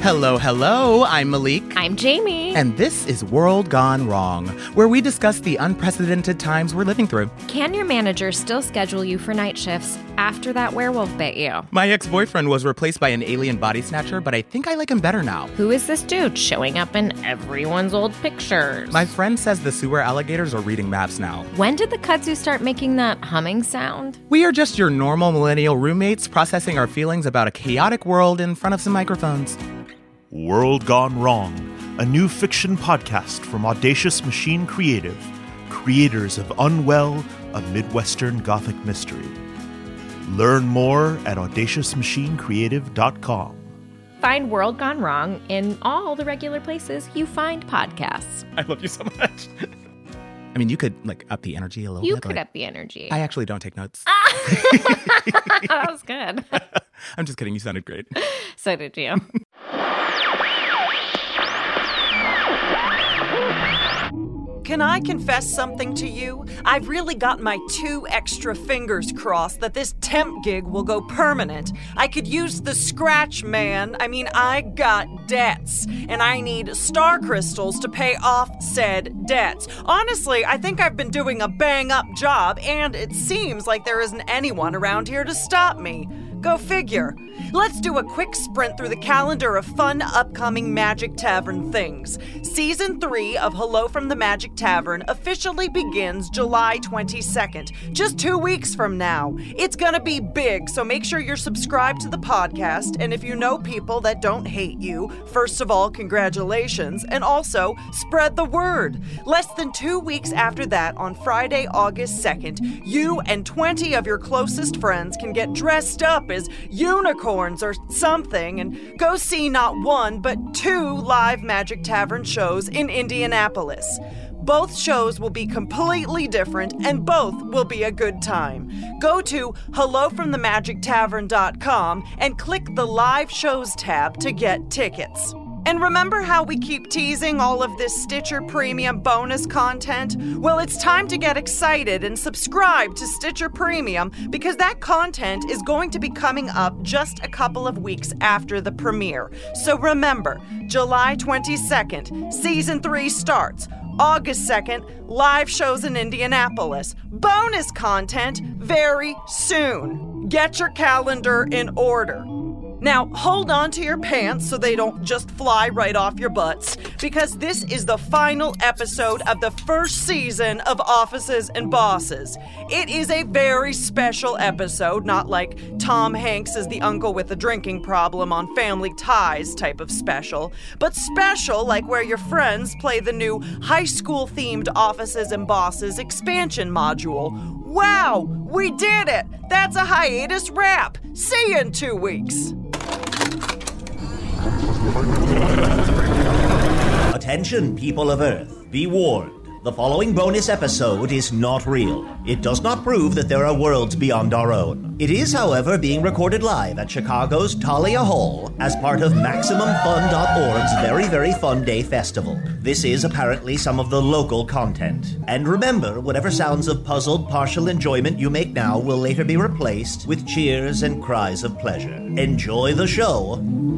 Hello, hello. I'm Malik. I'm Jamie. And this is World Gone Wrong, where we discuss the unprecedented times we're living through. Can your manager still schedule you for night shifts after that werewolf bit you? My ex-boyfriend was replaced by an alien body snatcher, but I think I like him better now. Who is this dude showing up in everyone's old pictures? My friend says the sewer alligators are reading maps now. When did the kudzu start making that humming sound? We are just your normal millennial roommates processing our feelings about a chaotic world in front of some microphones. World Gone Wrong, a new fiction podcast from Audacious Machine Creative, creators of Unwell, a Midwestern Gothic mystery. Learn more at audaciousmachinecreative.com. Find World Gone Wrong in all the regular places you find podcasts. I love you so much. I mean, you could, up the energy a little bit. You could up the energy. I actually don't take notes. That was good. I'm just kidding. You sounded great. So did you. Can I confess something to you? I've really got my 2 extra fingers crossed that this temp gig will go permanent. I could use the scratch, man. I got debts, and I need star crystals to pay off said debts. Honestly, I think I've been doing a bang-up job, and it seems like there isn't anyone around here to stop me. Go figure. Let's do a quick sprint through the calendar of fun upcoming Magic Tavern things. Season 3 of Hello from the Magic Tavern officially begins July 22nd, just 2 weeks from now. It's gonna be big, so make sure you're subscribed to the podcast, and if you know people that don't hate you, first of all, congratulations, and also spread the word. Less than 2 weeks after that, on Friday, August 2nd, you and 20 of your closest friends can get dressed up as unicorns or something and go see not 1 but 2 live Magic Tavern shows in Indianapolis. Both shows will be completely different and both will be a good time. Go to hellofromthemagictavern.com and click the live shows tab to get tickets. And remember how we keep teasing all of this Stitcher Premium bonus content? Well, it's time to get excited and subscribe to Stitcher Premium because that content is going to be coming up just a couple of weeks after the premiere. So remember, July 22nd, Season 3 starts. August 2nd, live shows in Indianapolis. Bonus content very soon. Get your calendar in order. Now, hold on to your pants so they don't just fly right off your butts, because this is the final episode of the first season of Offices and Bosses. It is a very special episode, not like Tom Hanks is the uncle with a drinking problem on Family Ties type of special, but special like where your friends play the new high school-themed Offices and Bosses expansion module. Wow, we did it! That's a hiatus wrap! See you in 2 weeks! Attention, people of Earth. Be warned. The following bonus episode is not real. It does not prove that there are worlds beyond our own. It is, however, being recorded live at Chicago's Talia Hall as part of MaximumFun.org's Very, Very Fun Day Festival. This is apparently some of the local content. And remember, whatever sounds of puzzled partial enjoyment you make now will later be replaced with cheers and cries of pleasure. Enjoy the show.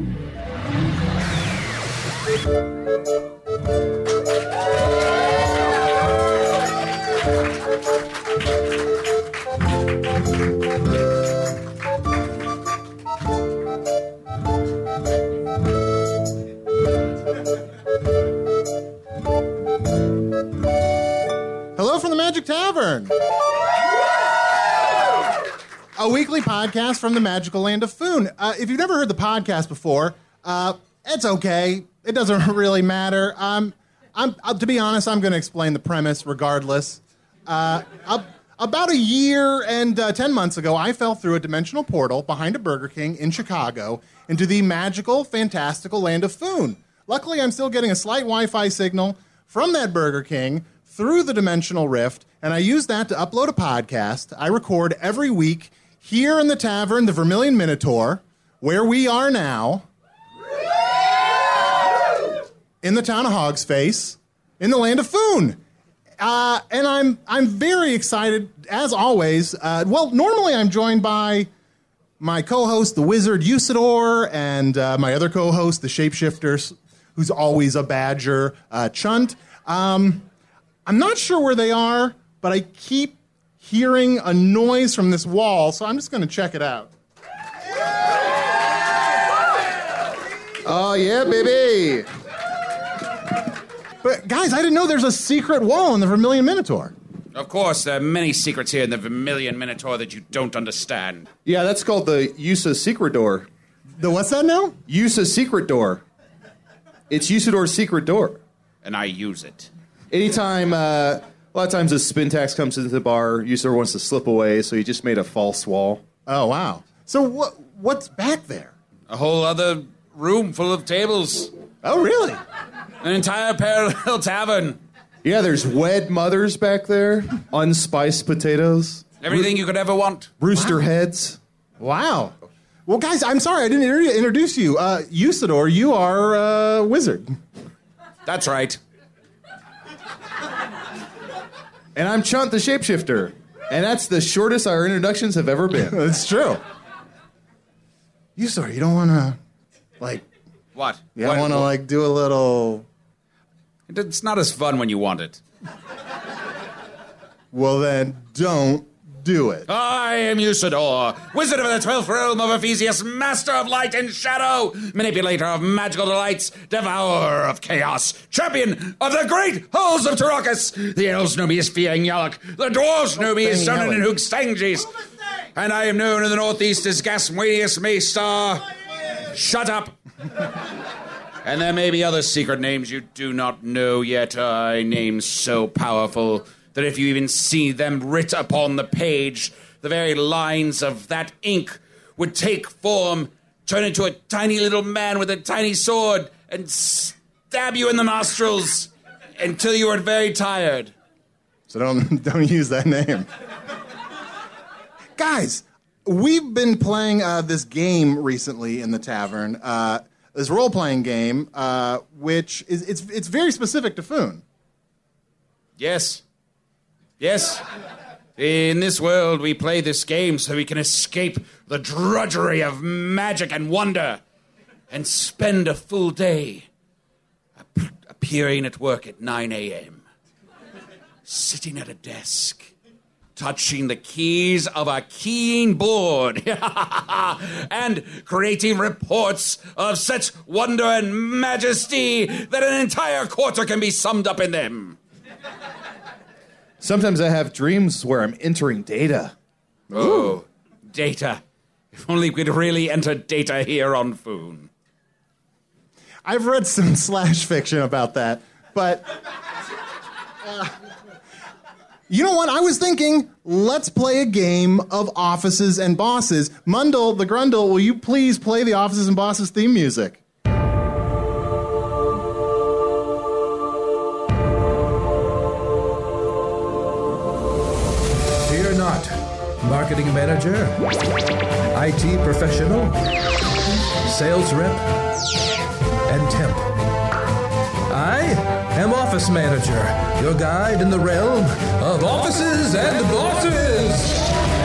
Hello from the Magic Tavern, a weekly podcast from the magical land of Foon. If you've never heard the podcast before, it's okay. It doesn't really matter. To be honest, I'm going to explain the premise regardless. About a year and 10 months ago, I fell through a dimensional portal behind a Burger King in Chicago into the magical, fantastical land of Foon. Luckily, I'm still getting a slight Wi-Fi signal from that Burger King through the dimensional rift, and I use that to upload a podcast I record every week here in the tavern, the Vermilion Minotaur, where we are now, in the town of Hogsface, in the land of Foon. And I'm very excited, as always. Normally I'm joined by my co-host, the wizard Usador, and my other co-host, the shapeshifter, who's always a badger, Chunt. I'm not sure where they are, but I keep hearing a noise from this wall, so I'm just going to check it out. Oh, yeah, baby. But, guys, I didn't know there's a secret wall in the Vermilion Minotaur. Of course, there are many secrets here in the Vermilion Minotaur that you don't understand. Yeah, that's called the Yusa Secret Door. The what's that now? Yusa Secret Door. It's Usador's secret door. And I use it. Anytime, a lot of times a Spintax comes into the bar, Usador wants to slip away, so he just made a false wall. Oh, wow. So what's back there? A whole other room full of tables. Oh, really? An entire parallel tavern. Yeah, there's wed mothers back there, unspiced potatoes. Everything you could ever want. Rooster heads. Wow. Well, guys, I'm sorry I didn't introduce you. Usador, you are a wizard. That's right. And I'm Chunt the Shapeshifter. And that's the shortest our introductions have ever been. It's true. Usador, you don't want to, What? you don't want to, do a little... It's not as fun when you want it. Well, then, don't do it. I am Usador, wizard of the 12th realm of Ephesius, master of light and shadow, manipulator of magical delights, devourer of chaos, champion of the great halls of Tarakas. The elves know me as Fiang Yalak, the dwarves know me as Sonnen and Hoogstangis, and I am known in the northeast as Gasmuenius Maystar. Shut up. And there may be other secret names you do not know yet, names so powerful that if you even see them writ upon the page, the very lines of that ink would take form, turn into a tiny little man with a tiny sword, and stab you in the nostrils until you are very tired. So don't use that name. Guys, we've been playing this game recently in the tavern, this role-playing game, which it's very specific to Foon. Yes. Yes. In this world, we play this game so we can escape the drudgery of magic and wonder and spend a full day appearing at work at 9 a.m., sitting at a desk, touching the keys of a keying board, and creating reports of such wonder and majesty that an entire quarter can be summed up in them. Sometimes I have dreams where I'm entering data. Oh, data. If only we could really enter data here on Foon. I've read some slash fiction about that, but... you know what? I was thinking, let's play a game of Offices and Bosses. Mundle, the Grundle, will you please play the Offices and Bosses theme music? Fear not. Marketing manager, IT professional, sales rep, and temp. I am Office Manager, your guide in the realm of offices and bosses.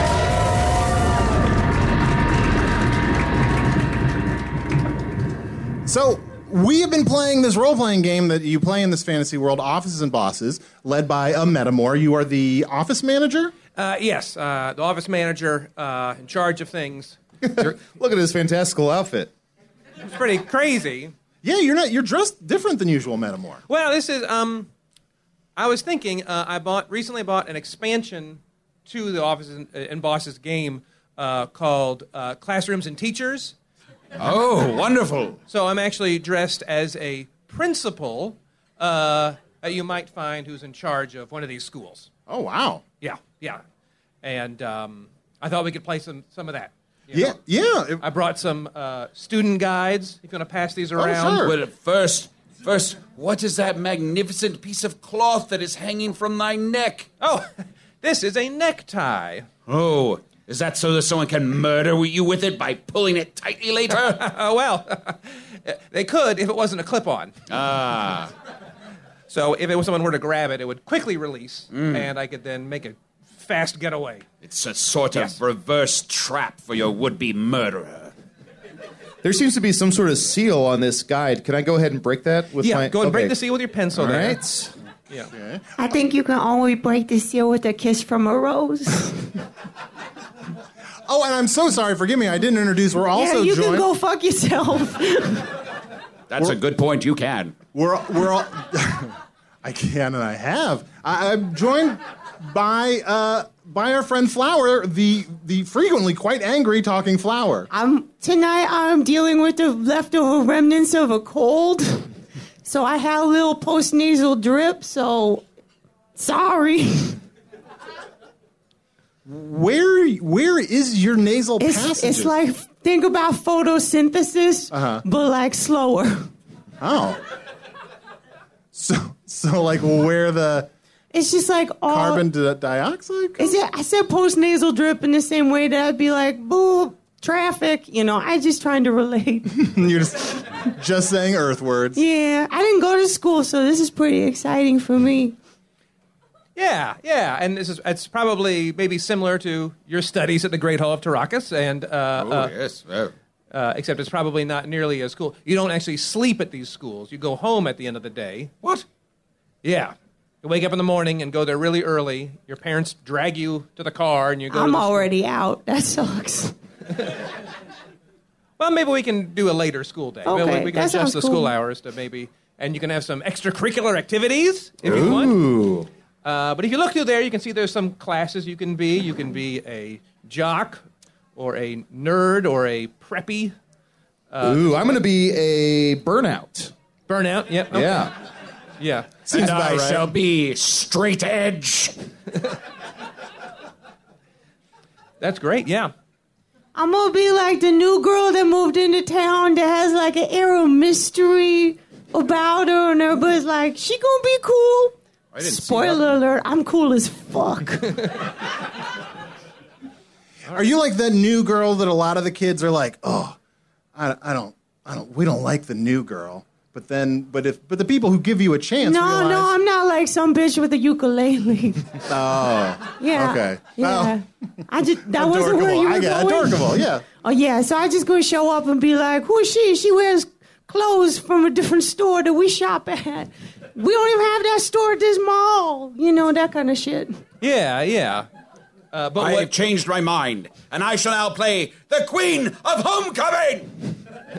So, we have been playing this role-playing game that you play in this fantasy world, Offices and Bosses, led by a Metamor. You are the office manager? Yes, the office manager in charge of things. Look at his fantastical outfit. It's pretty crazy. Yeah, you're dressed different than usual, Metamor. Well, this is, I was thinking, I recently bought an expansion to the Offices and Bosses game called Classrooms and Teachers. Oh, wonderful. So I'm actually dressed as a principal that you might find who's in charge of one of these schools. Oh, wow. Yeah. And I thought we could play some of that. Yeah. I brought some student guides, if you want to pass these around. Sure. But first, what is that magnificent piece of cloth that is hanging from thy neck? Oh, this is a necktie. Oh, is that so that someone can murder you with it by pulling it tightly later? Well, they could if it wasn't a clip-on. So if someone were to grab it, it would quickly release, and I could then make a fast getaway. It's a sort of reverse trap for your would-be murderer. There seems to be some sort of seal on this guide. Can I go ahead and break that with my... Go and break the seal with your pencil All there. right. Yeah. Okay. I think you can only break the seal with a kiss from a rose. Oh, and I'm so sorry. Forgive me. I didn't introduce. We're also yeah, you joined. can go fuck yourself. That's a good point. You can. We're all. I can and I have. I'm joined by our friend Flower, the frequently quite angry talking Flower. Tonight I'm dealing with the leftover remnants of a cold. So I had a little post-nasal drip, so sorry. Where is your nasal passage? It's like, think about photosynthesis, but like slower. Oh. So like where the... It's just like all... Carbon dioxide? I said post-nasal drip in the same way that I'd be like, boo, traffic. I just trying to relate. You're just saying Earth words. Yeah, I didn't go to school, so this is pretty exciting for me. Yeah, and it's probably maybe similar to your studies at the Great Hall of Tarakas, and yes. Except it's probably not nearly as cool. You don't actually sleep at these schools. You go home at the end of the day. What? Yeah. You wake up in the morning and go there really early. Your parents drag you to the car, and you go. I'm already out. That sucks. Well, maybe we can do a later school day. Okay, we can that adjust sounds the cool. school hours to maybe, and you can have some extracurricular activities if you want. But if you look through there, you can see there's some classes you can be. You can be a jock, or a nerd, or a preppy. I'm going to be a burnout. Burnout, yep. Okay. Yeah. Yeah. And I shall be straight edge. That's great, yeah. I'm going to be like the new girl that moved into town that has like an air of mystery about her, and everybody's like, she going to be cool. Spoiler alert, I'm cool as fuck. Are you like that new girl that a lot of the kids are like, oh, we don't like the new girl. But the people who give you a chance realize... No, I'm not like some bitch with a ukulele. Oh. Yeah. Okay. Yeah. That wasn't where you were going. Adorable, yeah. Oh, yeah. So I just go show up and be like, who is she? She wears clothes from a different store that we shop at. We don't even have that store at this mall. That kind of shit. Yeah. But I have changed my mind, and I shall now play the Queen of Homecoming!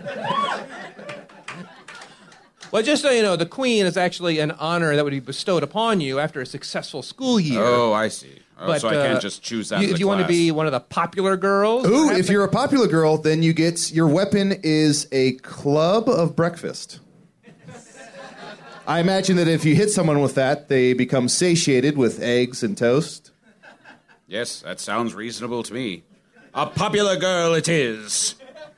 Well, just so you know, the Queen is actually an honor that would be bestowed upon you after a successful school year. Oh, I see. So I can't just choose that If you want to be one of the popular girls... Ooh, if you're a popular girl, then you get... Your weapon is a club of breakfast. I imagine that if you hit someone with that, they become satiated with eggs and toast. Yes, that sounds reasonable to me. A popular girl it is.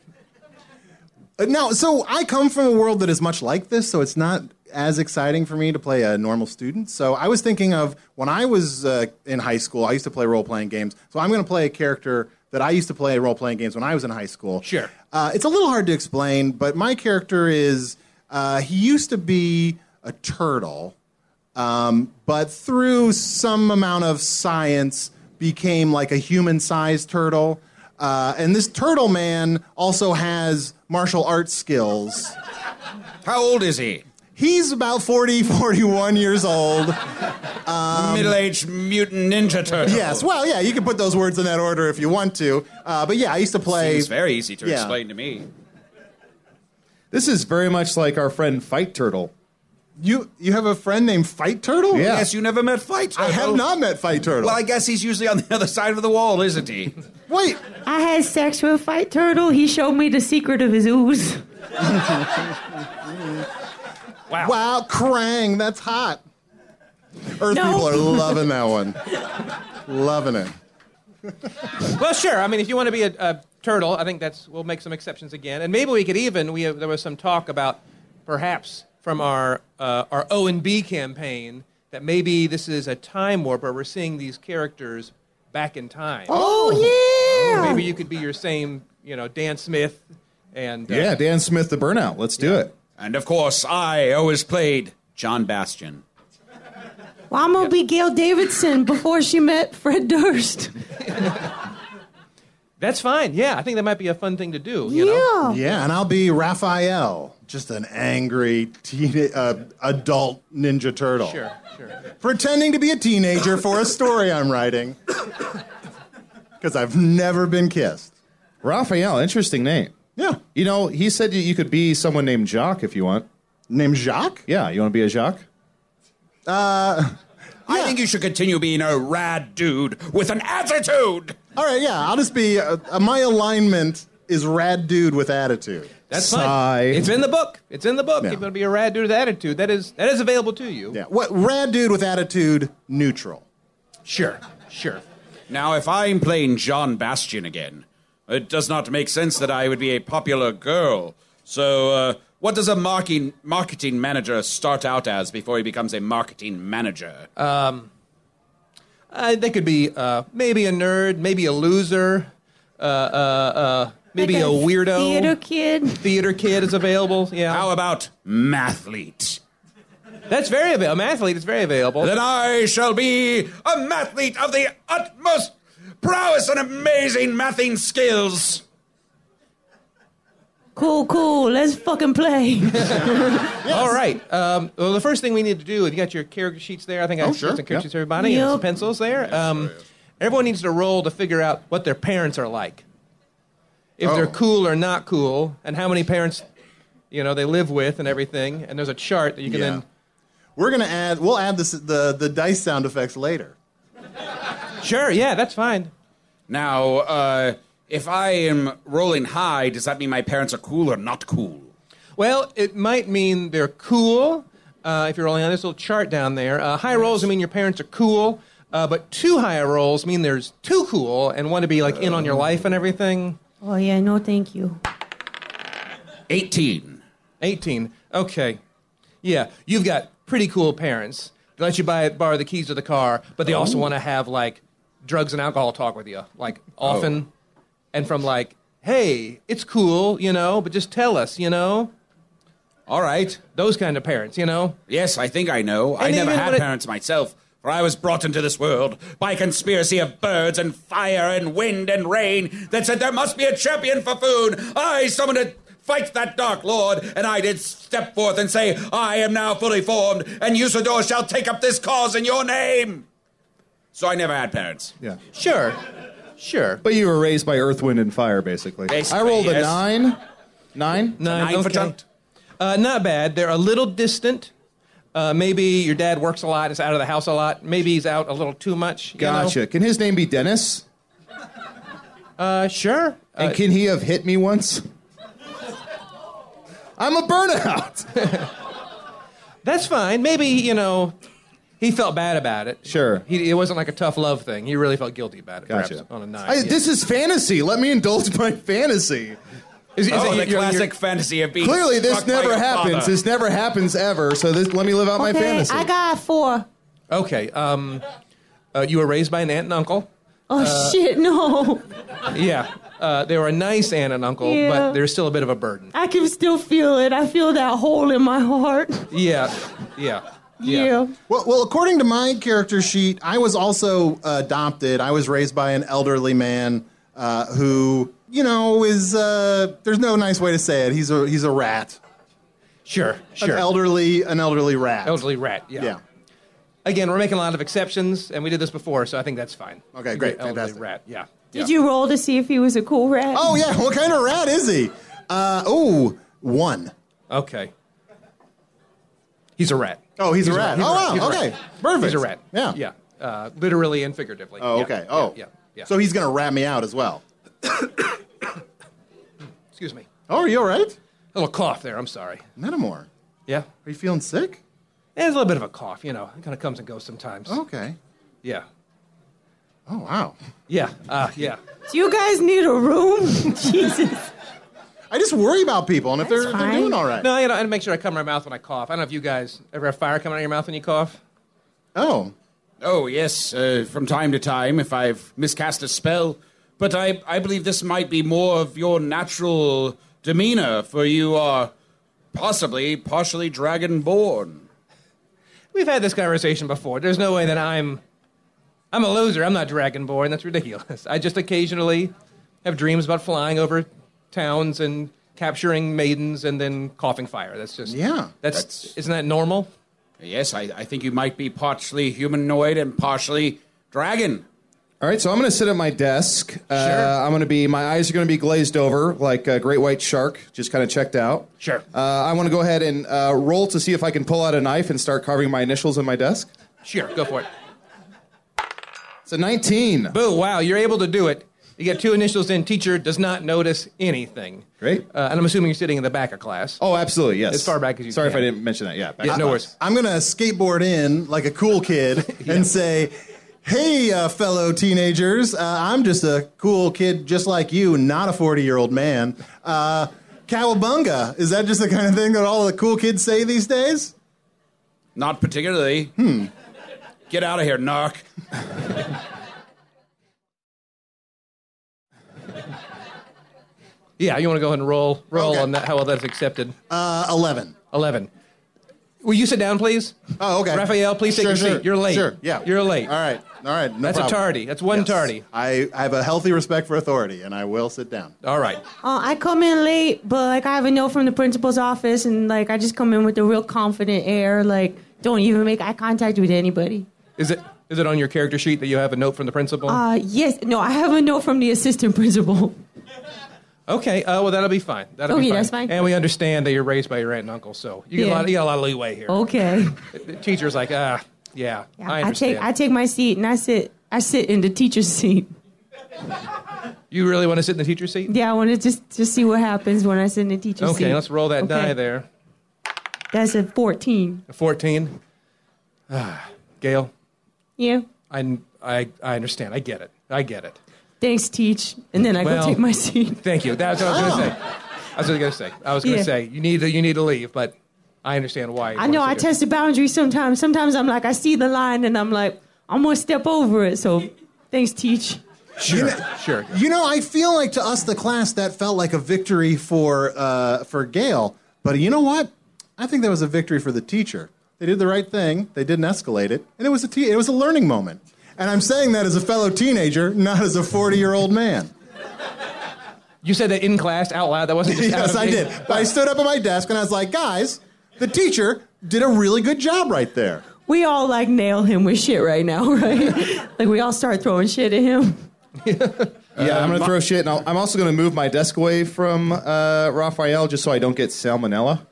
Now, so I come from a world that is much like this, so it's not as exciting for me to play a normal student. So I was thinking of when I was in high school, I used to play role-playing games. So I'm going to play a character that I used to play role-playing games when I was in high school. Sure. It's a little hard to explain, but my character is, he used to be a turtle, but through some amount of science became like a human-sized turtle. And this turtle man also has martial arts skills. How old is he? He's about 40, 41 years old. Middle-aged mutant ninja turtle. Yes, well, yeah, you can put those words in that order if you want to. But yeah, I used to play... Seems very easy to explain to me. This is very much like our friend Fight Turtle. You have a friend named Fight Turtle? Yeah. Yes, you never met Fight Turtle. I have not met Fight Turtle. Well, I guess he's usually on the other side of the wall, isn't he? Wait. I had sex with Fight Turtle. He showed me the secret of his ooze. Wow, Krang, that's hot. Earth people are loving that one. Loving it. Well, sure. I mean, if you want to be a turtle, I think we'll make some exceptions again. And maybe we could even, there was some talk about perhaps from our O&B campaign that maybe this is a time warp where we're seeing these characters back in time. Oh, yeah. Maybe you could be your same, Dan Smith and... Yeah, Dan Smith the Burnout. Let's do it. And, of course, I always played John Bastion. Well, I'm going to be Gail Davidson before she met Fred Durst. That's fine. Yeah, I think that might be a fun thing to do. You know? Yeah, and I'll be Raphael, just an angry adult Ninja Turtle. Sure. Pretending to be a teenager for a story I'm writing. Because I've never been kissed. Raphael, interesting name. Yeah. You know, he said you could be someone named Jacques if you want. Named Jacques? Yeah, you want to be a Jacques? I think you should continue being a rad dude with an attitude. All right, yeah, I'll just be, my alignment is rad dude with attitude. That's fine. It's in the book. It's in the book. Yeah. You're going to be a rad dude with attitude. That is available to you. Yeah. What rad dude with attitude, neutral. Sure. Now, if I'm playing John Bastion again, it does not make sense that I would be a popular girl. So, what does a marketing manager start out as before he becomes a marketing manager? They could be maybe a nerd, maybe a loser, maybe Like a weirdo. Theater kid is available. Yeah. How about mathlete? That's very available. Mathlete is very available. Then I shall be a mathlete of the utmost prowess and amazing mathing skills. Cool. Let's fucking play. Yes. All right. Well, the first thing we need to do, you got your character sheets there? I think I got some character sheets for everybody and some pencils there. Everyone needs to roll to figure out what their parents are like. If they're cool or not cool, and how many parents, they live with and everything. And there's a chart that you can then... We'll add the dice sound effects later. Sure, yeah, that's fine. Now, if I am rolling high, does that mean my parents are cool or not cool? Well, it might mean they're cool, if you're rolling on this little chart down there. High rolls mean your parents are cool, but too high rolls mean there's too cool and want to be, in on your life and everything. Oh, yeah, no thank you. 18. Okay. Yeah, you've got pretty cool parents. They let you borrow the keys to the car, but they also want to have, drugs and alcohol talk with you, often. And from hey, it's cool, but just tell us, All right. Those kind of parents, Yes, I think I know. I never had parents myself, for I was brought into this world by a conspiracy of birds and fire and wind and rain that said there must be a champion for food. I summoned to fight that dark lord, and I did step forth and say, I am now fully formed, and Usador shall take up this cause in your name. So I never had parents. Yeah. Sure. But you were raised by Earth, Wind, and Fire, basically. I rolled a 9. 9? 9 for Chunt. Not bad. They're a little distant. Maybe your dad works a lot, is out of the house a lot. Maybe he's out a little too much. Gotcha. Can his name be Dennis? Sure. And can he have hit me once? I'm a burnout. That's fine. Maybe, he felt bad about it. Sure. It wasn't like a tough love thing. He really felt guilty about it. Gotcha. Perhaps, on a 9. This is fantasy. Let me indulge my fantasy. Is the classic fantasy of being Clearly, this struck by never your happens. father. This never happens ever. So let me live out my fantasy. I got 4. Okay. You were raised by an aunt and uncle. Oh, shit, no. Yeah. They were a nice aunt and uncle, but they're still a bit of a burden. I can still feel it. I feel that hole in my heart. Yeah. Well, according to my character sheet, I was also adopted. I was raised by an elderly man who, is there's no nice way to say it. He's a rat. Sure. An elderly rat. Elderly rat. Yeah. Again, we're making a lot of exceptions, and we did this before, so I think that's fine. Okay, great, Elderly fantastic. rat. Yeah. Did you roll to see if he was a cool rat? Oh yeah, what kind of rat is he? 1. Okay. He's a rat. Oh, he's a rat. He's Oh, wow. He's a Okay. rat. Perfect. He's a rat. Yeah. Yeah. Literally and figuratively. Oh, Yeah. okay. Oh. Yeah. So he's going to rat me out as well. Excuse me. Oh, are you all right? A little cough there. I'm sorry. Metamore. Yeah. Are you feeling sick? There's a little bit of a cough, It kind of comes and goes sometimes. Okay. Yeah. Oh, wow. Yeah. Yeah. Do you guys need a room? Jesus. I just worry about people, and if they're doing all right. No, I make sure I cover my mouth when I cough. I don't know if you guys ever have fire coming out of your mouth when you cough. Oh. Oh, yes, from time to time, if I've miscast a spell. But I believe this might be more of your natural demeanor, for you are possibly partially dragon-born. we've had this conversation before. There's no way that I'm a loser. I'm not Dragonborn. That's ridiculous. I just occasionally have dreams about flying over towns and capturing maidens and then coughing fire. That's just... Yeah. Isn't that normal? Yes, I think you might be partially humanoid and partially dragon. All right, so I'm going to sit at my desk. Sure. My eyes are going to be glazed over like a great white shark, just kind of checked out. Sure. I want to go ahead and roll to see if I can pull out a knife and start carving my initials in my desk. Sure, go for it. It's a 19. Boo, wow, you're able to do it. You get 2 initials in, teacher does not notice anything. Great. And I'm assuming you're sitting in the back of class. Oh, absolutely, yes. As far back as you Sorry can. if I didn't mention that, yeah. No worries. I'm going to skateboard in like a cool kid and say, hey, fellow teenagers, I'm just a cool kid just like you, not a 40-year-old man. Cowabunga, is that just the kind of thing that all the cool kids say these days? Not particularly. Get out of here, narc. Yeah, you want to go ahead and roll Okay. on that, how well that's accepted. 11. 11. Will you sit down, please? Oh, okay. Raphael, please take your seat. You're late. Sure, yeah. You're late. All right, no That's problem. a tardy. That's one Yes. tardy. I have a healthy respect for authority, and I will sit down. All right. I come in late, but like I have a note from the principal's office, and like I just come in with a real confident air, like don't even make eye contact with anybody. Is it on your character sheet that you have a note from the principal? Yes, no, I have a note from the assistant principal. Okay, well, that'll be fine. That'll be Okay, fine. that's fine. And we understand that you're raised by your aunt and uncle, so you got a lot of leeway here. Okay. The teacher's like, I understand. I take my seat and I sit in the teacher's seat. You really want to sit in the teacher's seat? Yeah, I want to just see what happens when I sit in the teacher's seat. Okay, let's roll that die there. That's a 14. A 14. Gail? Yeah. I understand. I get it. Thanks, Teach. And then I go take my seat. Thank you. That's what I was going to say. I was going to say you need to leave, but I understand why. I know I test the boundaries sometimes. Sometimes I'm like, I see the line and I'm like, I'm going to step over it. So thanks, Teach. Sure. You know, I feel like to us, the class, that felt like a victory for Gail. But you know what? I think that was a victory for the teacher. They did the right thing. They didn't escalate it. And it was a learning moment. And I'm saying that as a fellow teenager, not as a 40-year-old man. You said that in class, out loud? That wasn't just out Yes, of I me? did. But I stood up at my desk and I was like, guys, the teacher did a really good job right there. We all like nail him with shit right now, right? Like we all start throwing shit at him. Yeah, I'm going to throw shit. And I'm also going to move my desk away from Raphael just so I don't get salmonella.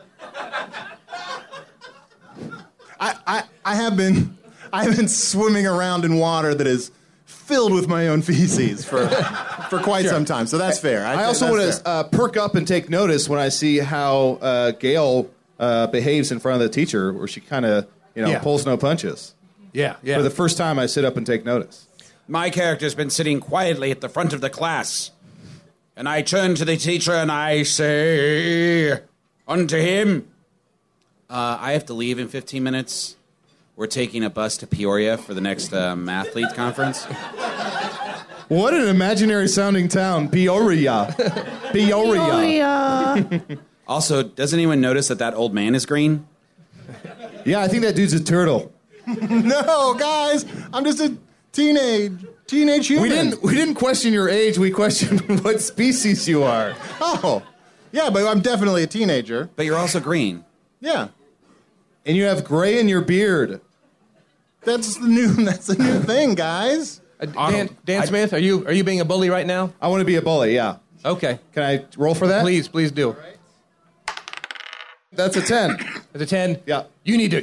I have been swimming around in water that is filled with my own feces for quite some time, so that's fair. I also want to perk up and take notice when I see how Gail behaves in front of the teacher, where she kind of pulls no punches. Yeah. For the first time, I sit up and take notice. My character's been sitting quietly at the front of the class, and I turn to the teacher and I say unto him, I have to leave in 15 minutes. We're taking a bus to Peoria for the next mathlete conference. What an imaginary sounding town, Peoria. Peoria. Also, does anyone notice that old man is green? Yeah, I think that dude's a turtle. No, guys, I'm just a teenage human. We didn't question your age. We questioned what species you are. Oh, yeah, but I'm definitely a teenager. But you're also green. Yeah. And you have gray in your beard. That's the new thing, guys. Dan Smith, are you being a bully right now? I want to be a bully, yeah. Okay. Can I roll for that? Please do. That's a 10. That's a 10? Yeah. You need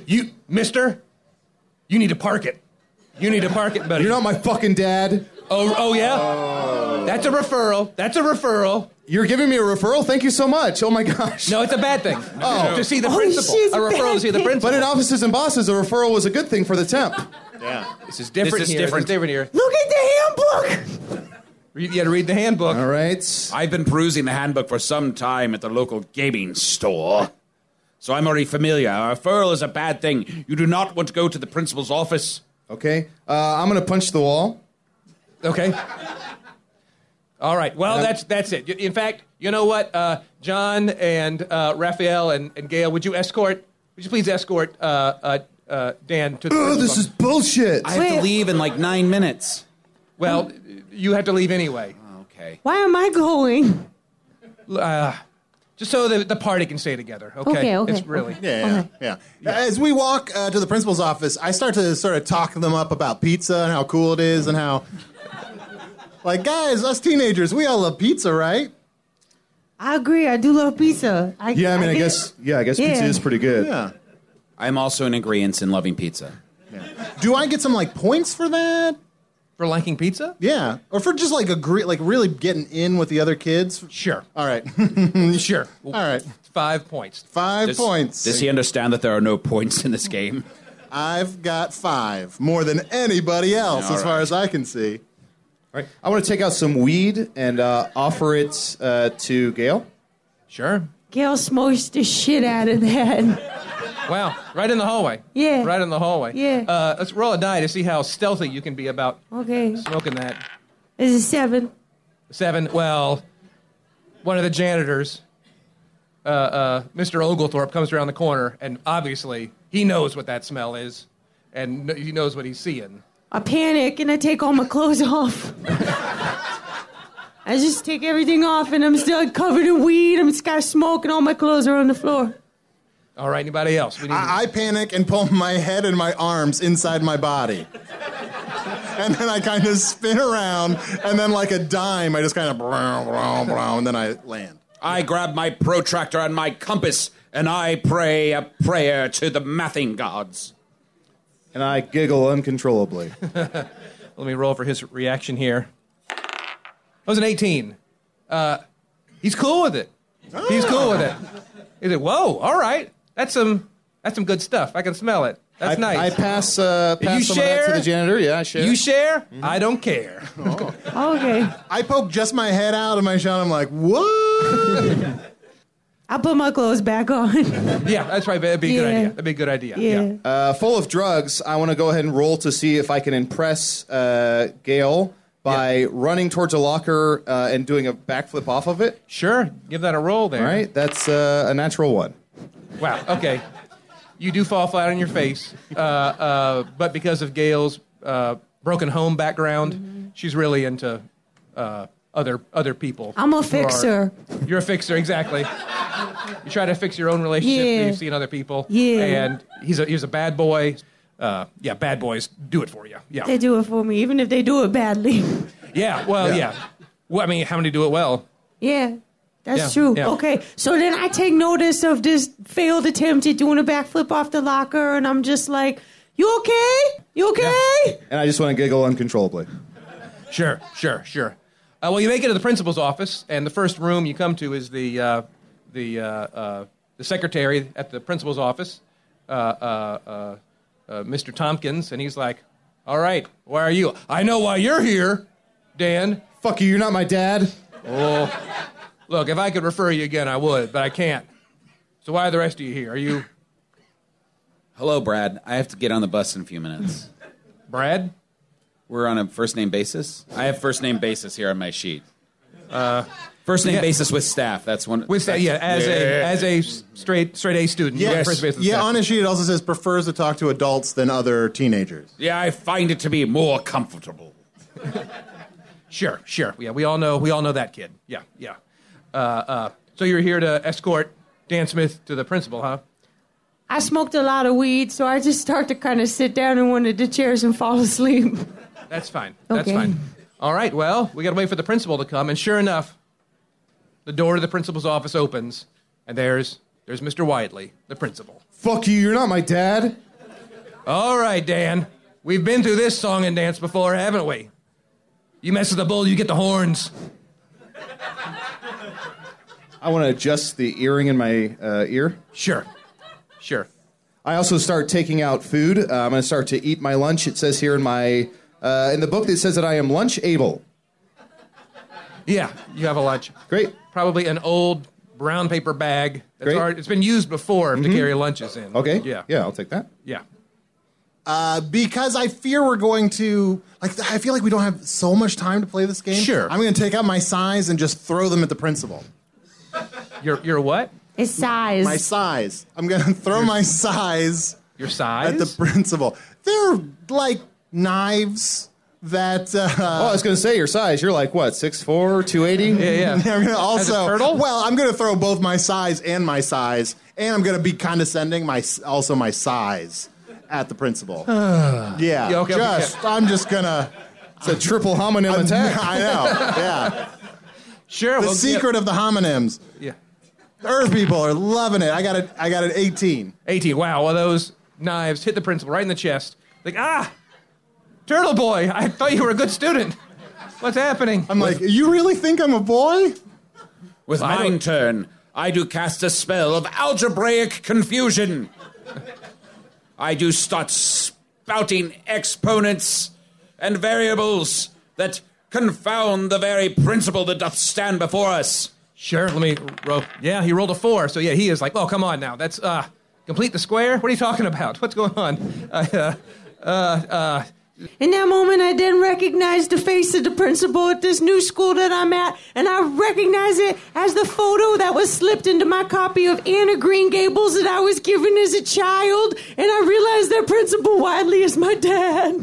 to park it. You need to park it better. You're not my fucking dad. Oh yeah? Oh. That's a referral. You're giving me a referral? Thank you so much. Oh my gosh. No, it's a bad thing. Oh. To see the principal. Shit, A referral to see the principal. But in Offices and Bosses, a referral was a good thing for the temp. Yeah. This is different here. This is different here. Look at the handbook. You got to read the handbook. All right. I've been perusing the handbook for some time at the local gaming store, so I'm already familiar. A referral is a bad thing. You do not want to go to the principal's office. Okay. I'm going to punch the wall. Okay. All right. Well, that's it. In fact, you know what? John and Raphael and Gail, would you please escort Dan to the Oh, principal's this is office. bullshit. I have to leave in like 9 minutes. Well, you have to leave anyway. Okay. Why am I going? Just so the party can stay together, okay? Okay. It's really... Yeah. As we walk to the principal's office, I start to sort of talk them up about pizza and how cool it is and how, like, guys, us teenagers, we all love pizza, right? I agree. I do love pizza. I guess pizza is pretty good. Yeah. I'm also in agreement in loving pizza. Do I get some, like, points for that? For liking pizza? Yeah. Or for just, like, really getting in with the other kids? Sure. All right. Sure. All right. 5 points. 5 points. Does he understand that there are no points in this game? I've got 5, more than anybody else, as far as I can see. All right. I want to take out some weed and offer it to Gail. Sure. Gail smokes the shit out of that. Wow. Right in the hallway. Yeah. Right in the hallway. Yeah. Let's roll a die to see how stealthy you can be about smoking that. It's a 7. 7. Well, one of the janitors, Mr. Oglethorpe, comes around the corner, and obviously he knows what that smell is, and he knows what he's seeing. I panic and I take all my clothes off. I just take everything off and I'm still covered in weed. I'm just got smoke and all my clothes are on the floor. All right, anybody else? I panic and pull my head and my arms inside my body. And then I kind of spin around, and then like a dime, I just kind of and then I land. I grab my protractor and my compass, and I pray a prayer to the mathing gods. And I giggle uncontrollably. Let me roll for his reaction here. That was an 18. He's cool with it. He's cool with it. He's like, whoa, all right. That's some good stuff. I can smell it. That's nice. I pass some of that to the janitor. Yeah, I share. You share? Mm-hmm. I don't care. Okay. I poke just my head out of my shell. I'm like, what? I put my clothes back on. Yeah, that's right. That'd be a good idea. That'd be a good idea. Yeah. Full of drugs, I want to go ahead and roll to see if I can impress Gail by running towards a locker and doing a backflip off of it. Sure. Give that a roll there. All right. That's a natural 1. Wow. Okay. You do fall flat on your face, but because of Gail's broken home background, she's really into other people. I'm a fixer. You're a fixer, exactly. You try to fix your own relationship that you see in other people. Yeah. And he's a bad boy. Bad boys do it for you. Yeah. They do it for me, even if they do it badly. Yeah. Well, yeah. Well, I mean, how many do it well? Yeah. That's true. Yeah. Okay, so then I take notice of this failed attempt at doing a backflip off the locker, and I'm just like, you okay? You okay? Yeah. And I just want to giggle uncontrollably. Sure. Well, you make it to the principal's office, and the first room you come to is the secretary at the principal's office, Mr. Tompkins, and he's like, all right, why are you? I know why you're here, Dan. Fuck you, you're not my dad. Oh. Look, if I could refer you again, I would, but I can't. So why are the rest of you here? Are you... Hello, Brad. I have to get on the bus in a few minutes. Brad? We're on a first-name basis? I have first-name basis here on my sheet. First-name basis with staff. That's one. With staff, yeah. As a straight A student. Yes. First base with Yeah, staff. on his sheet it also says prefers to talk to adults than other teenagers. Yeah, I find it to be more comfortable. Sure. Yeah, we all know that kid. Yeah. So you're here to escort Dan Smith to the principal, huh? I smoked a lot of weed, so I just start to kind of sit down in one of the chairs and fall asleep. That's fine. Okay. All right, well, we got to wait for the principal to come, and sure enough, the door to the principal's office opens, and there's Mr. Whiteley, the principal. Fuck you, you're not my dad. All right, Dan. We've been through this song and dance before, haven't we? You mess with the bull, you get the horns. I want to adjust the earring in my ear. Sure. I also start taking out food. I'm going to start to eat my lunch. It says here in my in the book that says that I am lunch able. Yeah, you have a lunch. Great. Probably an old brown paper bag. It's been used before to carry lunches in. Okay. Yeah, I'll take that. Yeah. Because I fear we're going to... I feel like we don't have so much time to play this game. Sure. I'm going to take out my size and just throw them at the principal. Your what? It's size. My size. I'm going to throw my size Your size? At the principal. They're like knives that... I was going to say your size. You're like, what, 6'4", 280? Yeah. I'm gonna also, As a turtle? Well, I'm going to throw both my size, and I'm going to be condescending, my size at the principal. Yeah, okay, I'm just going to... It's a triple homonym attack. I know, yeah. Sure. The secret of the homonyms. Yeah. The Earth people are loving it. I got an 18. 18. Wow. Well, those knives hit the principal right in the chest. Like, Turtle Boy, I thought you were a good student. What's happening? I'm like, you really think I'm a boy? With mine turn, I do cast a spell of algebraic confusion. I do start spouting exponents and variables that confound the very principle that doth stand before us. Sure, let me roll. Yeah, he rolled a 4, so yeah, he is like, oh, come on now. That's, complete the square? What are you talking about? What's going on? In that moment, I then recognized the face of the principal at this new school that I'm at, and I recognize it as the photo that was slipped into my copy of Anne of Green Gables that I was given as a child, and I realized that Principal Wiley is my dad.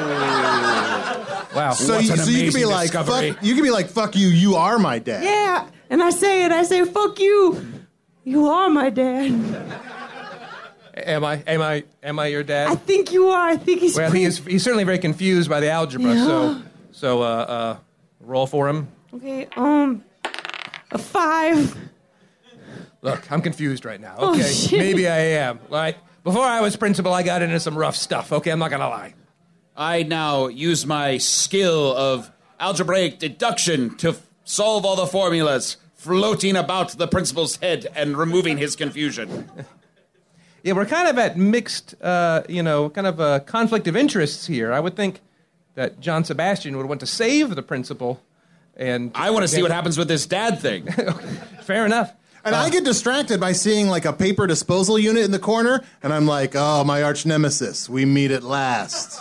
Wow. So you can be like, fuck you, you are my dad. Yeah, and I say, fuck you, you are my dad. Am I your dad? I think you are. I think he's. Well, he's certainly very confused by the algebra. Yeah. So roll for him. Okay. A 5. Look, I'm confused right now. Oh, Okay, shit. maybe I am. Like before I was principal, I got into some rough stuff. Okay, I'm not gonna lie. I now use my skill of algebraic deduction to solve all the formulas floating about the principal's head and removing his confusion. Yeah, we're kind of at mixed, conflict of interests here. I would think that John Sebastian would want to save the principal, and I want to see what happens with this dad thing. Fair enough. And I get distracted by seeing like a paper disposal unit in the corner, and I'm like, oh, my arch nemesis, we meet at last.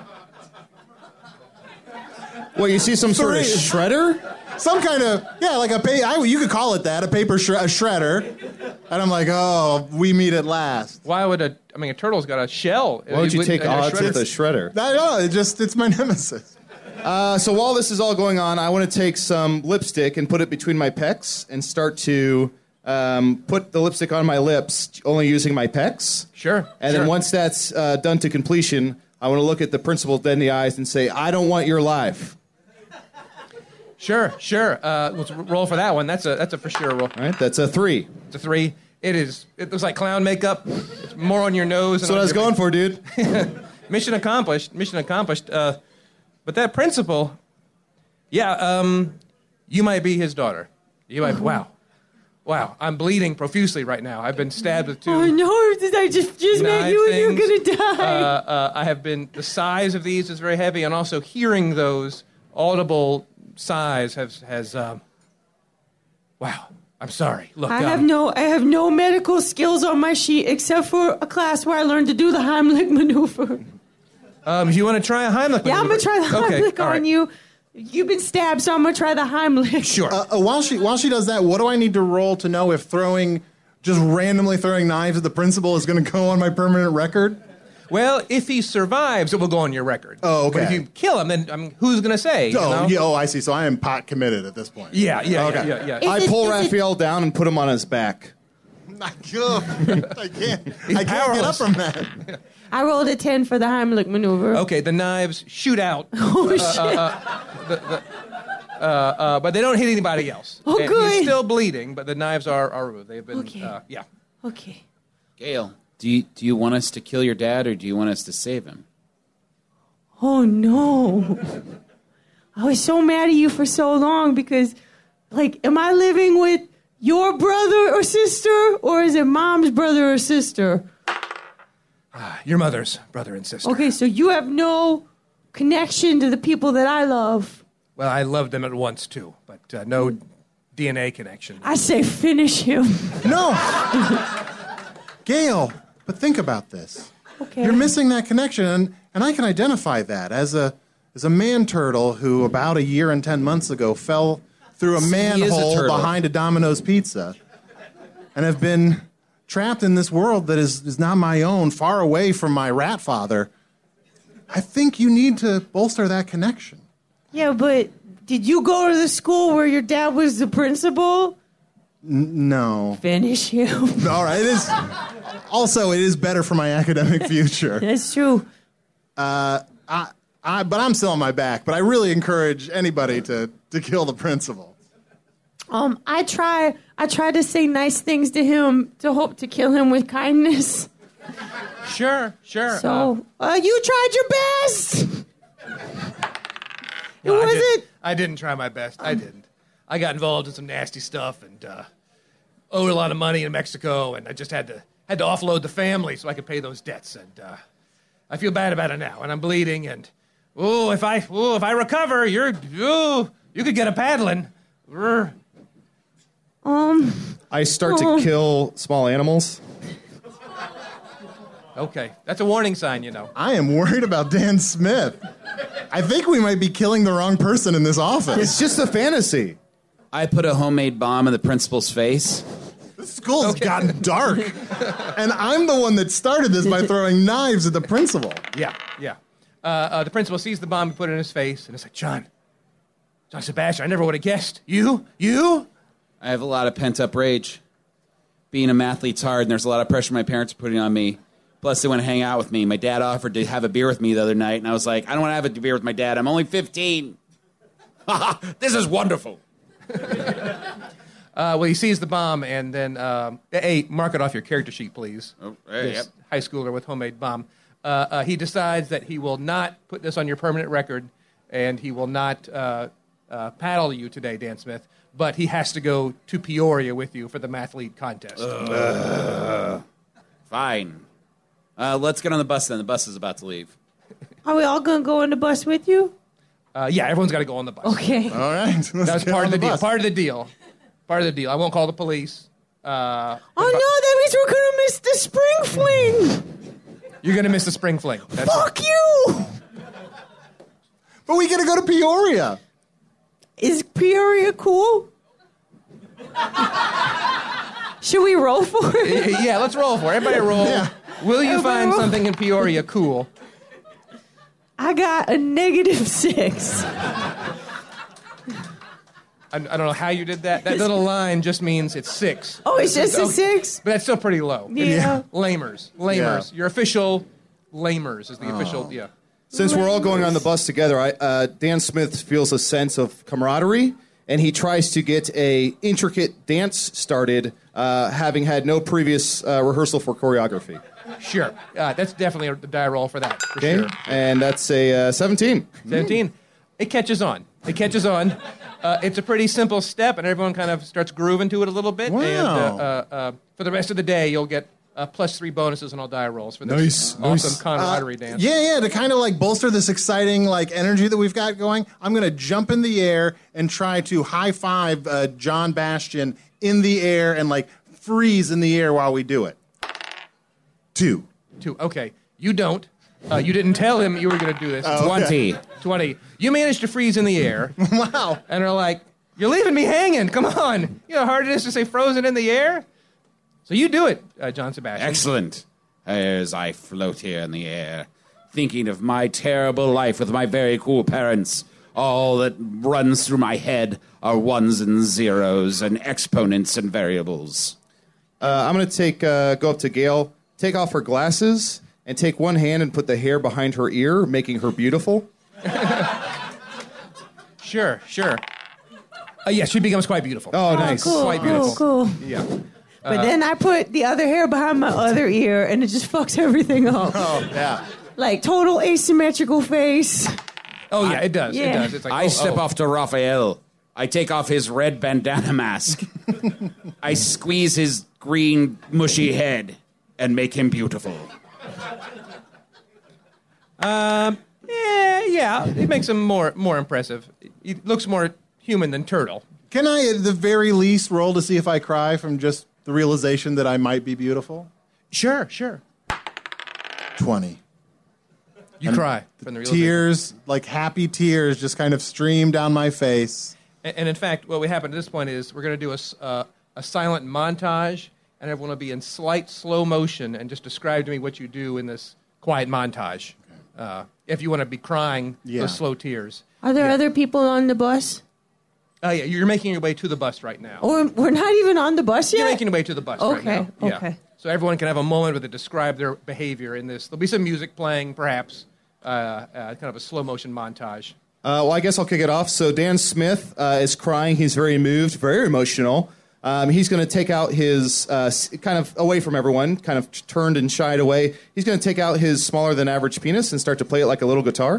Well, you see some sort of shredder? Some kind of, like you could call it that, a paper shredder. And I'm like, oh, we meet at last. Why would a turtle's got a shell? Why would you take odds with a shredder? No, it's my nemesis. So while this is all going on, I want to take some lipstick and put it between my pecs and start to put the lipstick on my lips, only using my pecs. Sure. And then once that's done to completion, I want to look at the principal dead in the eyes and say, I don't want your life. Sure. Let's roll for that one. That's a for sure roll. All right, that's a 3. It's a 3. It looks like clown makeup. It's more on your nose. That's what I was going for, dude. Mission accomplished. But that principal, you might be his daughter. You might. Wow. I'm bleeding profusely right now. I've been stabbed with 2. Oh no! Did I just met you and you're gonna die? I have been. The size of these is very heavy, and also hearing those audible sighs has. Wow. I'm sorry. Look, I have no medical skills on my sheet except for a class where I learned to do the Heimlich maneuver. You want to try a Heimlich maneuver? Yeah, I'm gonna try the Heimlich on right. you. You've been stabbed, so I'm gonna try the Heimlich. Sure. While she does that, what do I need to roll to know if just randomly throwing knives at the principal is going to go on my permanent record? Well, if he survives, it will go on your record. Oh, okay. But if you kill him, then who's going to say? I see. So I am pot committed at this point. Yeah. I pull Raphael down and put him on his back. I can't get up from that. I rolled a 10 for the Heimlich maneuver. Okay, the knives shoot out. Oh, shit. But they don't hit anybody else. Oh, and good. He's still bleeding, but the knives are removed. They've been, Okay. Okay. Gail, do you want us to kill your dad, or do you want us to save him? Oh, no. I was so mad at you for so long because, am I living with your brother or sister, or is it mom's brother or sister? Your mother's brother and sister. Okay, so you have no connection to the people that I love. Well, I loved them at once, too, but no DNA connection. I say finish him. No. Gail, but think about this. Okay. You're missing that connection, and I can identify that as a man turtle who about 1 year and 10 months ago fell through a manhole behind a Domino's pizza and have been trapped in this world that is not my own, far away from my rat father, I think you need to bolster that connection. Yeah, but did you go to the school where your dad was the principal? No. Finish him. All right. It is better for my academic future. That's true. But I'm still on my back. But I really encourage anybody to kill the principal. I try to say nice things to him to hope to kill him with kindness. Sure. So, you tried your best. I didn't try my best. I didn't. I got involved in some nasty stuff and owed a lot of money in Mexico, and I just had to offload the family so I could pay those debts. And I feel bad about it now, and I'm bleeding. And if I recover, you could get a paddling. I start to kill small animals. Okay, that's a warning sign, you know. I am worried about Dan Smith. I think we might be killing the wrong person in this office. It's just a fantasy. I put a homemade bomb in the principal's face. This school's gotten dark. And I'm the one that started this by throwing knives at the principal. Yeah. The principal sees the bomb and put it in his face, and it's like, John Sebastian, I never would have guessed. You? I have a lot of pent-up rage. Being a mathlete's hard, and there's a lot of pressure my parents are putting on me. Plus, they want to hang out with me. My dad offered to have a beer with me the other night, and I was like, I don't want to have a beer with my dad. I'm only 15. This is wonderful. Well, he sees the bomb, and then, hey, mark it off your character sheet, please. Oh, hey, this high schooler with homemade bomb. He decides that he will not put this on your permanent record, and he will not paddle you today, Dan Smith, but he has to go to Peoria with you for the mathlete contest. Fine. Let's get on the bus then. The bus is about to leave. Are we all going to go on the bus with you? Yeah, everyone's got to go on the bus. Okay. All right. That's part of the deal. Part of the deal. I won't call the police. Oh, no, that means we're going to miss the spring fling. You're going to miss the spring fling. Fuck you. But we got to go to Peoria. Is Peoria cool? Should we roll for it? Yeah, let's roll for it. Everybody roll. Yeah. Will you find something in Peoria cool? I got a -6. I don't know how you did that. That little line just means it's 6. Oh, it's just a 6? But that's still pretty low. Yeah. Lamers. Yeah. Your official lamers is the official, yeah. Since we're all going on the bus together, Dan Smith feels a sense of camaraderie, and he tries to get a intricate dance started, having had no previous rehearsal for choreography. Sure. That's definitely a die roll for that, for Okay, sure. and that's a 17. 17. It catches on. It's a pretty simple step, and everyone kind of starts grooving to it a little bit. Wow. And for the rest of the day, you'll get +3 bonuses on all die rolls for this awesome camaraderie dance. Yeah, to kind of like bolster this exciting like energy that we've got going, I'm going to jump in the air and try to high five John Bastian in the air and like freeze in the air while we do it. 2. Okay. You don't. You didn't tell him you were going to do this. 20. You managed to freeze in the air. Wow. And are like, you're leaving me hanging. Come on. You know how hard it is to say frozen in the air? So you do it, John Sebastian. Excellent. As I float here in the air, thinking of my terrible life with my very cool parents, all that runs through my head are ones and zeros and exponents and variables. I'm going to go up to Gail, take off her glasses, and take one hand and put the hair behind her ear, making her beautiful. Sure. Yes, she becomes quite beautiful. Oh, nice. Cool, Quite beautiful. Cool. Yeah. But then I put the other hair behind my other ear, and it just fucks everything up. Oh, yeah. Like total asymmetrical face. Oh, yeah, it does. Yeah. It does. It's like, I step off to Raphael. I take off his red bandana mask. I squeeze his green, mushy head and make him beautiful. Yeah. It makes him more impressive. He looks more human than Turtle. Can I, at the very least, roll to see if I cry from just the realization that I might be beautiful? Sure. 20. You cry from the realization. Tears, like happy tears, just kind of stream down my face. And in fact, what we happen at this point is we're going to do a silent montage, and everyone will be in slight slow motion and just describe to me what you do in this quiet montage. If you want to be crying, those slow tears. Are there other people on the bus? Yeah, you're making your way to the bus right now. Or we're not even on the bus yet? You're making your way to the bus right now. Okay. So everyone can have a moment where they describe their behavior in this. There'll be some music playing, perhaps, kind of a slow motion montage. Well, I guess I'll kick it off. So Dan Smith is crying. He's very moved, very emotional. He's going to take out his, kind of away from everyone, kind of turned and shied away. He's going to take out his smaller than average penis and start to play it like a little guitar.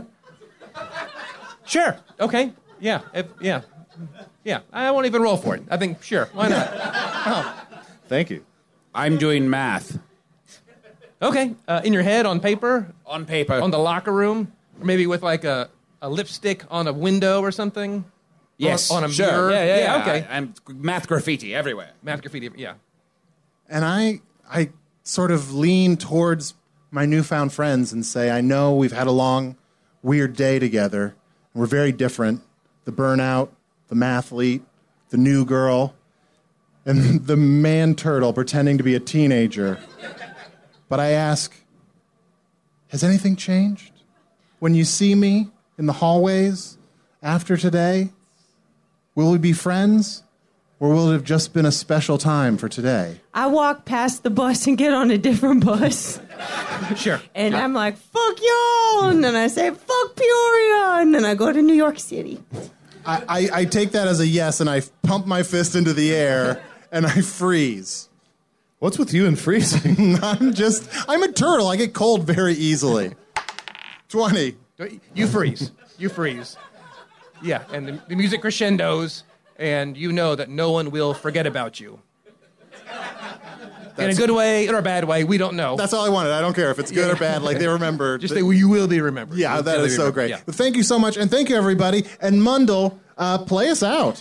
Sure. Okay. Yeah. Yeah. I won't even roll for it. I think, sure. Why not? Thank you. I'm doing math. Okay. In your head, on paper? On paper. On the locker room? Or maybe with like a lipstick on a window or something? Yes. On a sure. mirror? Yeah. Okay. I'm math graffiti everywhere. Math graffiti, yeah. And I sort of lean towards my newfound friends and say, I know we've had a long, weird day together. And we're very different. The burnout, the mathlete, the new girl, and the man turtle pretending to be a teenager. But I ask, has anything changed? When you see me in the hallways after today, will we be friends? Or will it have just been a special time for today? I walk past the bus and get on a different bus. Sure. And I'm like, fuck y'all. And then I say, fuck Peoria. And then I go to New York City. I take that as a yes, and I pump my fist into the air, and I freeze. What's with you and freezing? I'm a turtle. I get cold very easily. 20. You freeze. Yeah, and the music crescendos, and you know that no one will forget about you. In a good way or a bad way, we don't know. That's all I wanted. I don't care if it's good or bad. Like, they remember. Just say, well, you will be remembered. Yeah, that is so great. Yeah. Well, thank you so much, and thank you, everybody. And Mundell, play us out.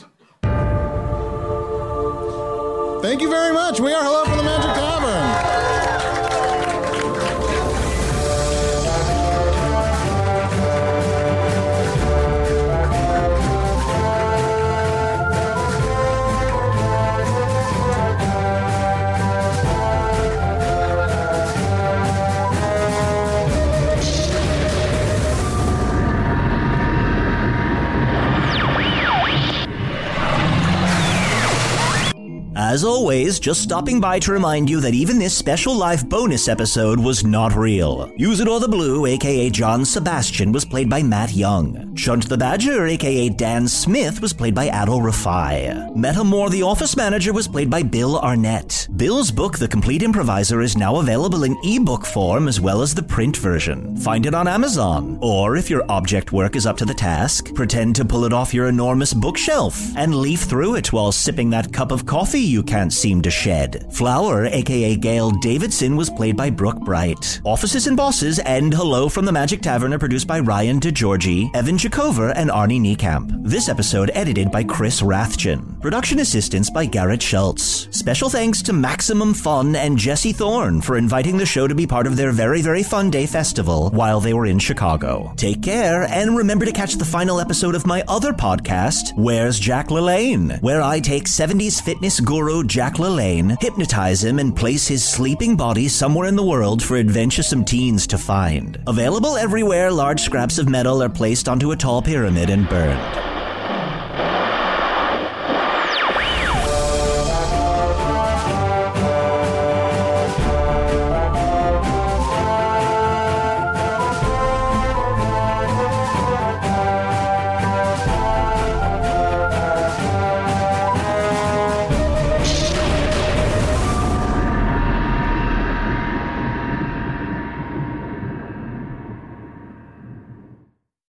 Thank you very much. We are Hello from the Magic Tavern. As always, just stopping by to remind you that even this special live bonus episode was not real. Usador the Blue, aka John Sebastian, was played by Matt Young. Chunt the Badger, aka Dan Smith, was played by Adol Rafai. Metamore the Office Manager was played by Bill Arnett. Bill's book, The Complete Improviser, is now available in ebook form as well as the print version. Find it on Amazon. Or if your object work is up to the task, pretend to pull it off your enormous bookshelf and leaf through it while sipping that cup of coffee you can't seem to shed. Flower, aka Gail Davidson, was played by Brooke Bright. Offices and Bosses and Hello from the Magic Tavern are produced by Ryan DeGiorgi, Evan Jacover, and Arnie Niekamp. This episode edited by Chris Rathjen. Production assistance by Garrett Schultz. Special thanks to Maximum Fun and Jesse Thorne for inviting the show to be part of their very, very fun day festival while they were in Chicago. Take care, and remember to catch the final episode of my other podcast, Where's Jack LaLanne, where I take 70s fitness guru Jack LaLanne, hypnotize him, and place his sleeping body somewhere in the world for adventuresome teens to find. Available everywhere large scraps of metal are placed onto a tall pyramid and burned.